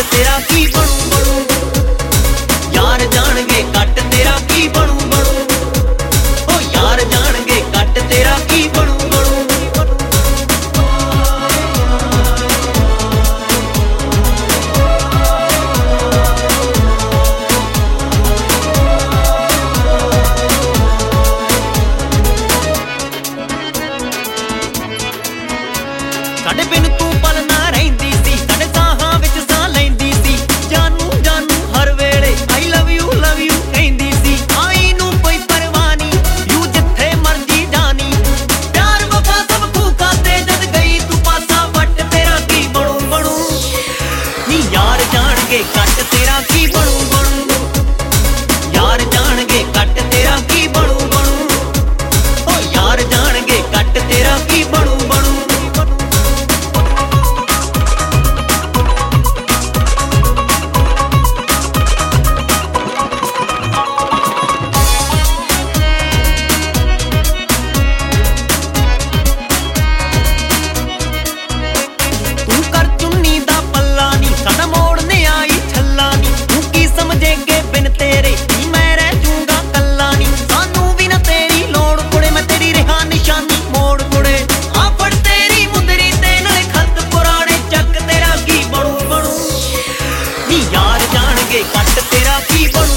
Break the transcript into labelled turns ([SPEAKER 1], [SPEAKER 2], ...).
[SPEAKER 1] तेरा की बनू बनू, यार जाणगे कट तेरा की बनू बनू, ओ यार जाणगे कट तेरा की बनू बनू। साडे बिन तू पल ना रहिंदी सी, साडे साहां विच साह लैंदी सी, जानू जानू हर वेले आई लव यू कहिंदी सी। आई नू कोई परवाह नी, यू जिथे मर्जी जानी, प्यार वफा सब फूका ते जद गई तू पासा वट तेरा की बनू बनू, नी यार जाणगे कट तेरा की बनू बनू, यार जाणगे कट तेरा की बनू बनू, ओ यार जाणगे कट तेरा की बनू बनू। यार जाणगे कट तेरा की बनू।